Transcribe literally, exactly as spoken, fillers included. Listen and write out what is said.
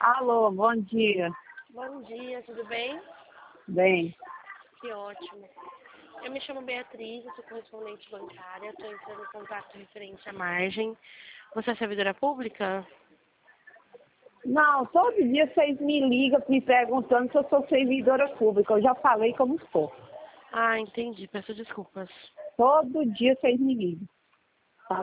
Alô, bom dia. Bom dia, tudo bem? Bem, Que ótimo. Eu me chamo Beatriz, eu sou correspondente bancária, estou entrando em contato referente à margem. Você é servidora pública? não, todo dia vocês me ligam me perguntando se eu sou servidora pública. Eu já falei como sou. Ah, entendi, peço desculpas. Todo dia vocês me ligam.